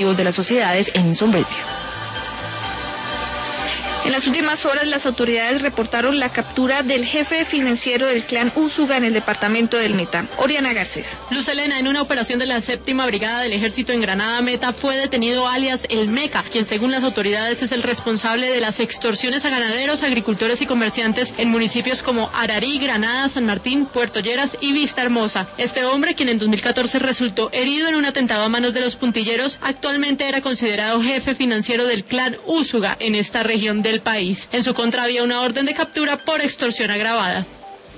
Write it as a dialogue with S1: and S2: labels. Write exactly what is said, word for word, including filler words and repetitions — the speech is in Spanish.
S1: de las sociedades en insolvencia.
S2: En las últimas horas, las autoridades reportaron la captura del jefe financiero del clan Úsuga en el departamento del Meta. Oriana Garcés.
S3: Luz Elena, en una operación de la séptima brigada del ejército en Granada Meta, fue detenido alias El Meca, quien según las autoridades es el responsable de las extorsiones a ganaderos, agricultores y comerciantes en municipios como Ararí, Granada, San Martín, Puerto Lleras y Vista Hermosa. Este hombre, quien en dos mil catorce resultó herido en un atentado a manos de los puntilleros, actualmente era considerado jefe financiero del clan Úsuga en esta región del país. En su contra había una orden de captura por extorsión agravada.